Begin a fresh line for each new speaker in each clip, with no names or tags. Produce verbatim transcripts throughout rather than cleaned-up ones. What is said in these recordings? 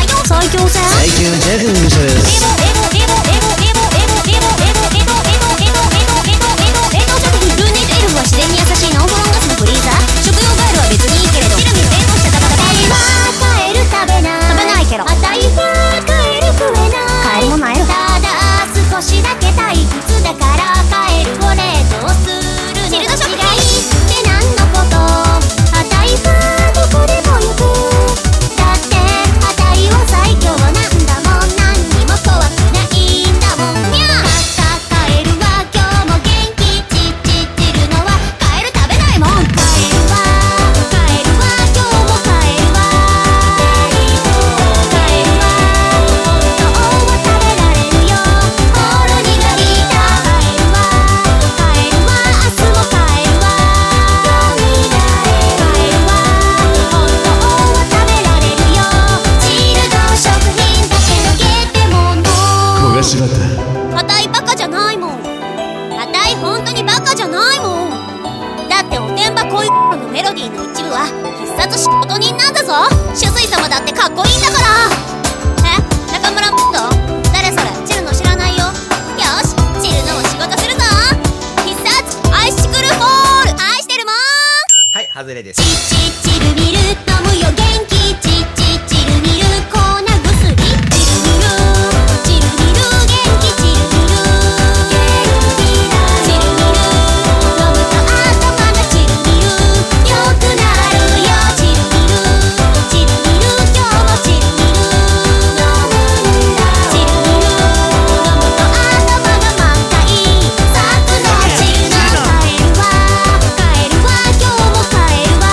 ないよ最強戦
最強ジャグンス
エボエボエボエボエボエボエボエボエボエボエボエボエボエボエボエボ食品ルーネイトエルフは自然に優しいノンフロンガスのフリーザー食用ガエルは別にいいけれどチルミを冷凍したタバタバ
はカエル食べない
食べないけど
あたいはカエル食えない
カエルもないよ
ただ少しだけ退屈だからカエルを冷凍するの
チルド食品
って何のことあたいはどこでも行くだってあたいは最強なんだもん何にも怖くないんだもんにゃカカエルは今日も元気チッチッチルのは
カエル食べないもん
カエルはカエルは今日もカエルはカエルは本当は食べられるよほろ苦いだカエルはカエルは明日もカエルはよみがえカエルは本当は食べられるよチルド食品だけどゲテモノ
焦がしバター
あたいバカじゃないもんあたい本当にバカじゃないもんだっておてんば恋のメロディーの一部は必殺仕事人なんだぞ主水様だってかっこいいんだからえ中村と誰それチルの知らないよよしチルのを仕事するぞ必殺アイシクルフォール愛してるもん
はい、外れです
チッチッチルミル飲むよ元気チッチッチルミル粉薬チルミルチルミル元気チルミル元気だチルミル飲むと頭がチルミル良くなるよチルミルチルミル今日もチルミル飲むんだチルミル飲むと頭が満開サクのチルのカエルはカエルは今日もカエルは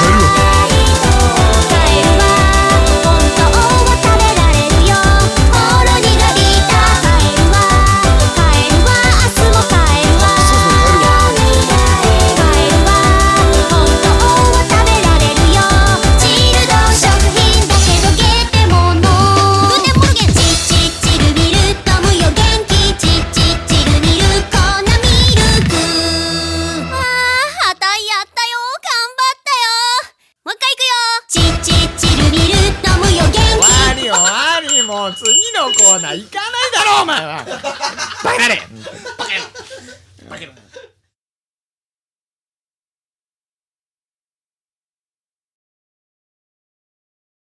カエルは本当は食べられるよほろ苦びたカエルはカエルは明日もカエルはよみがえカエルは本当は食べられるよチルド食品だけどゲテモノグーテンモルゲンチッチッチルミル飲むよ元気チッチッチルミル粉ミルク
あーあたいやったよ頑張ったよもう一回いくよ
チッチッチルミル飲むよ元
終
気
わり終わりもう次のコーナー行かないだろお前はバカなれバカ野郎バカ野郎